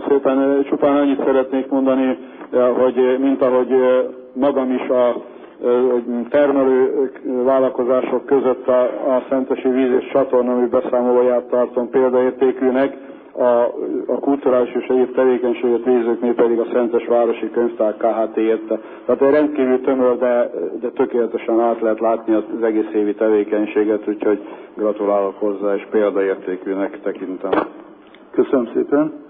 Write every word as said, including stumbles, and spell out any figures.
szépen. Csupán annyit szeretnék mondani, hogy mint ahogy magam is a termelő vállalkozások között a, a Szentesi Víz és Csatornamű beszámolóját tartom példaértékűnek, a, a kulturális és egyéb tevékenységet végzőknél pedig a Szentes Városi Könyvtár K H T érte. Tehát egy rendkívül tömör, de, de tökéletesen át lehet látni az egész évi tevékenységet, úgyhogy gratulálok hozzá, és példaértékűnek tekintem. Köszönöm szépen.